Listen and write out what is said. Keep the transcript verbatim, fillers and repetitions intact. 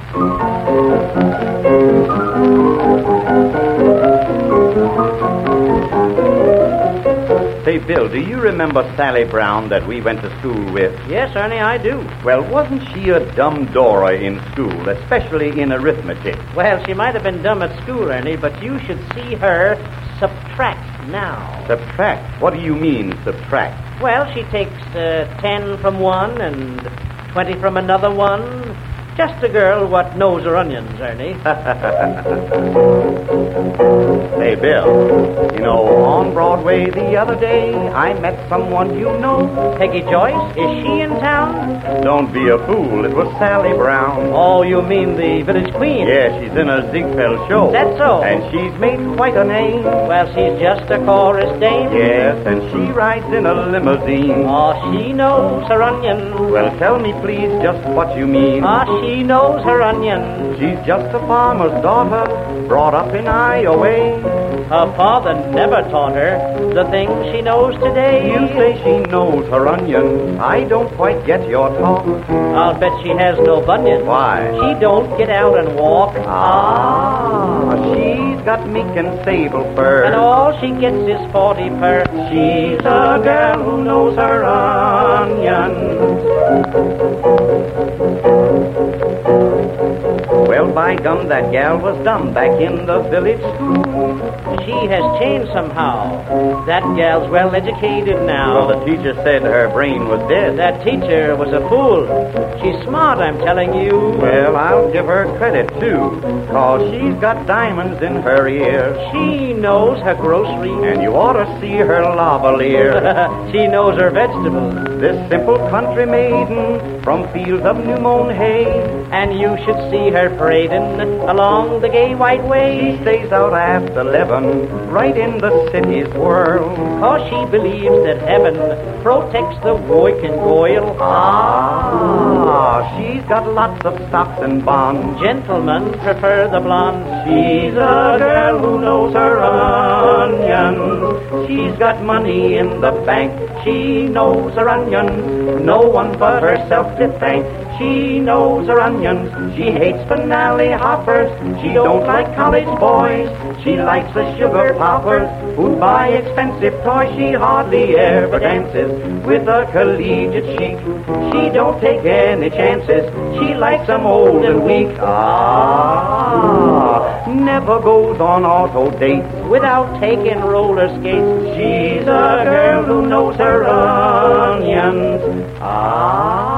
Say, Bill, do you remember Sally Brown that we went to school with? Yes, Ernie, I do. Well, wasn't she a dumb Dora in school, especially in arithmetic? Well, she might have been dumb at school, Ernie, but you should see her subtract now. Subtract? What do you mean, subtract? Well, she takes uh, ten from one and twenty from another one. Just a girl what knows her onions, Ernie. Hey, Bill, you know, on Broadway the other day, I met someone you know. Peggy Joyce? Is she in town? Don't be a fool. It was Sally Brown. Oh, you mean the village queen? Yeah, she's in a Ziegfeld show. That's so. And she's made quite a name. Well, she's just a chorus dame. Yes, and she rides in a limousine. Oh, she knows her onions. Well, tell me, please, just what you mean. Ah, she knows her onions. She's just a farmer's daughter, brought up in Iowa. Her father never taught her the things she knows today. You say she knows her onions. I don't quite get your talk. I'll bet she has no bunions. Why? She don't get out and walk. Ah, she's got meek and sable fur. And all she gets is forty per. She's a girl who knows her onions. Well, by gum, that gal was dumb back in the village school. She has changed somehow. That gal's well educated now. Well, the teacher said her brain was dead. That teacher was a fool. She's smart, I'm telling you. Well, I'll give her credit, too, 'cause she's got diamonds in her ears. She knows her grocery. And you ought to see her lavalier. She knows her vegetables. This simple country maiden from fields of new mown hay. And you should see her parading along the gay white way. She stays out after eleven, right in the city's whirl. 'Cause she believes that heaven protects the weak and goyle. Ah, she's got lots of stocks and bonds. Gentlemen prefer the blonde. She's a girl who knows her onions. She's got money in the bank. She knows her onions. No one but herself to thank. She knows her onions. She hates finale hoppers. She don't like college boys. She likes the sugar poppers who buy expensive toys. She hardly ever dances with a collegiate chic. She don't take any chances. She likes them old and weak. Ah, never goes on auto dates without taking roller skates. She's a girl who knows her onions. Ah.